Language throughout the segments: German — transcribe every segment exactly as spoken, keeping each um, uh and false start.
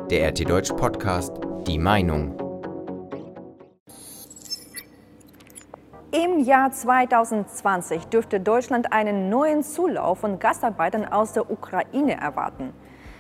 Der R T Deutsch Podcast Die Meinung. Im Jahr zweitausendzwanzig dürfte Deutschland einen neuen Zulauf von Gastarbeitern aus der Ukraine erwarten.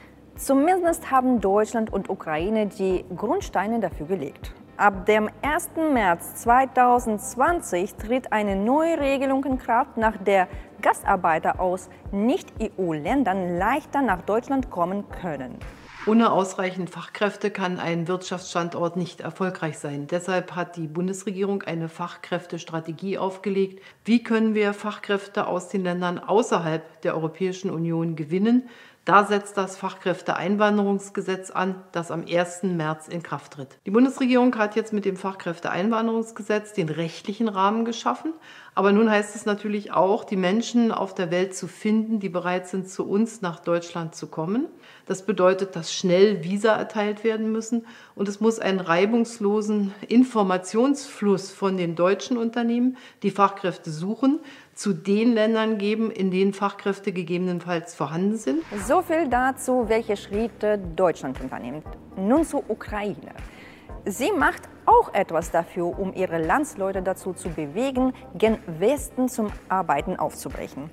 Zumindest haben Deutschland und Ukraine die Grundsteine dafür gelegt. Ab dem ersten März zweitausendzwanzig tritt eine neue Regelung in Kraft, nach der Gastarbeiter aus Nicht-E U-Ländern leichter nach Deutschland kommen können. Ohne ausreichend Fachkräfte kann ein Wirtschaftsstandort nicht erfolgreich sein. Deshalb hat die Bundesregierung eine Fachkräftestrategie aufgelegt. Wie können wir Fachkräfte aus den Ländern außerhalb der Europäischen Union gewinnen? Da setzt das Fachkräfteeinwanderungsgesetz an, das am ersten März in Kraft tritt. Die Bundesregierung hat jetzt mit dem Fachkräfteeinwanderungsgesetz den rechtlichen Rahmen geschaffen. Aber nun heißt es natürlich auch, die Menschen auf der Welt zu finden, die bereit sind, zu uns nach Deutschland zu kommen. Das bedeutet, dass schnell Visa erteilt werden müssen und es muss einen reibungslosen Informationsfluss von den deutschen Unternehmen, die Fachkräfte suchen, zu den Ländern geben, in denen Fachkräfte gegebenenfalls vorhanden sind. So viel dazu, welche Schritte Deutschland unternimmt. Nun zur Ukraine. Sie macht auch etwas dafür, um ihre Landsleute dazu zu bewegen, gen Westen zum Arbeiten aufzubrechen.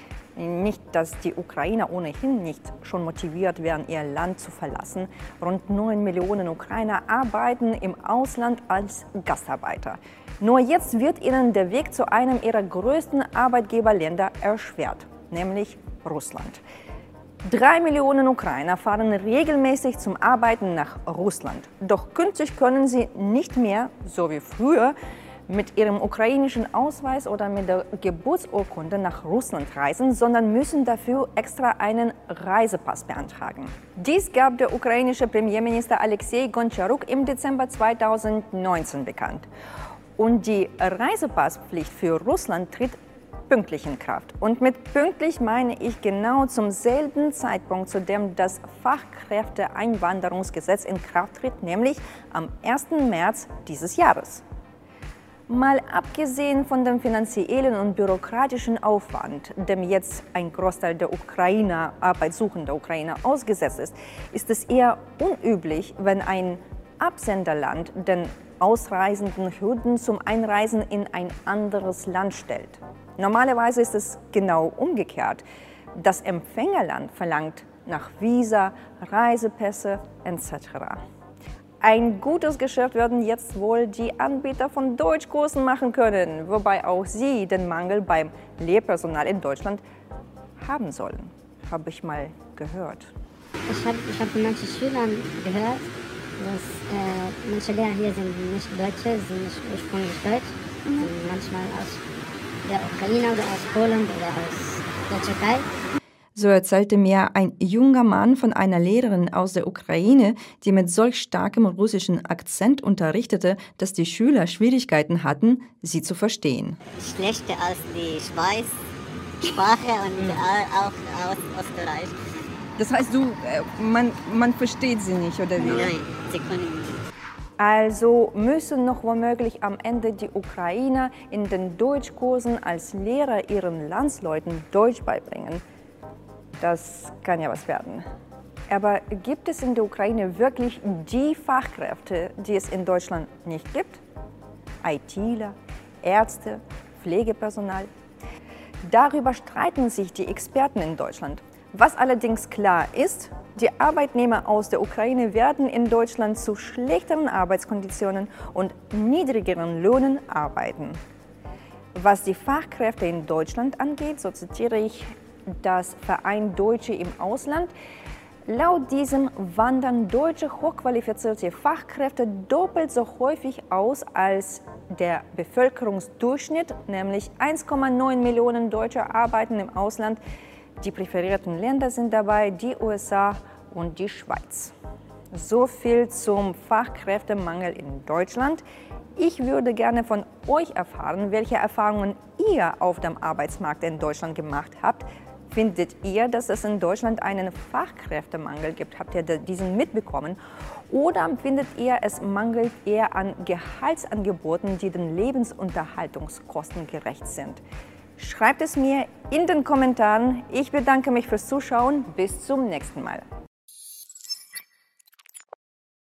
Nicht, dass die Ukrainer ohnehin nicht schon motiviert wären, ihr Land zu verlassen. Rund neun Millionen Ukrainer arbeiten im Ausland als Gastarbeiter. Nur jetzt wird ihnen der Weg zu einem ihrer größten Arbeitgeberländer erschwert, nämlich Russland. Drei Millionen Ukrainer fahren regelmäßig zum Arbeiten nach Russland. Doch künftig können sie nicht mehr, so wie früher, mit ihrem ukrainischen Ausweis oder mit der Geburtsurkunde nach Russland reisen, sondern müssen dafür extra einen Reisepass beantragen. Dies gab der ukrainische Premierminister Alexei Gontscharuк im Dezember zweitausendneunzehn bekannt. Und die Reisepasspflicht für Russland tritt pünktlich in Kraft. Und mit pünktlich meine ich genau zum selben Zeitpunkt, zu dem das Fachkräfteeinwanderungsgesetz in Kraft tritt, nämlich am ersten März dieses Jahres. Mal abgesehen von dem finanziellen und bürokratischen Aufwand, dem jetzt ein Großteil der Ukrainer, arbeitssuchender Ukrainer ausgesetzt ist, ist es eher unüblich, wenn ein Absenderland den Ausreisenden Hürden zum Einreisen in ein anderes Land stellt. Normalerweise ist es genau umgekehrt. Das Empfängerland verlangt nach Visa, Reisepässe et cetera. Ein gutes Geschäft werden jetzt wohl die Anbieter von Deutschkursen machen können, wobei auch sie den Mangel beim Lehrpersonal in Deutschland haben sollen, habe ich mal gehört. Ich habe ich hab von manchen Schülern gehört, dass äh, manche Lehrer hier sind nicht Deutsche, sind nicht ursprünglich Deutsch, mhm. sind manchmal aus der Ukraine oder aus Polen oder aus der Türkei. So erzählte mir ein junger Mann von einer Lehrerin aus der Ukraine, die mit solch starkem russischen Akzent unterrichtete, dass die Schüler Schwierigkeiten hatten, sie zu verstehen. Schlechter als die Schweiz, Sprache und auch aus Österreich. Das heißt, du, man, man versteht sie nicht, oder wie? Nein, sie können nicht. Also müssen noch womöglich am Ende die Ukrainer in den Deutschkursen als Lehrer ihren Landsleuten Deutsch beibringen. Das kann ja was werden. Aber gibt es in der Ukraine wirklich die Fachkräfte, die es in Deutschland nicht gibt? ITler, Ärzte, Pflegepersonal? Darüber streiten sich die Experten in Deutschland. Was allerdings klar ist, die Arbeitnehmer aus der Ukraine werden in Deutschland zu schlechteren Arbeitskonditionen und niedrigeren Löhnen arbeiten. Was die Fachkräfte in Deutschland angeht, so zitiere ich das Verein Deutsche im Ausland. Laut diesem wandern deutsche hochqualifizierte Fachkräfte doppelt so häufig aus als der Bevölkerungsdurchschnitt, nämlich eins Komma neun Millionen Deutsche arbeiten im Ausland. Die präferierten Länder sind dabei die U S A und die Schweiz. So viel zum Fachkräftemangel in Deutschland. Ich würde gerne von euch erfahren, welche Erfahrungen ihr auf dem Arbeitsmarkt in Deutschland gemacht habt. Findet ihr, dass es in Deutschland einen Fachkräftemangel gibt? Habt ihr diesen mitbekommen? Oder findet ihr, es mangelt eher an Gehaltsangeboten, die den Lebensunterhaltungskosten gerecht sind? Schreibt es mir in den Kommentaren. Ich bedanke mich fürs Zuschauen. Bis zum nächsten Mal.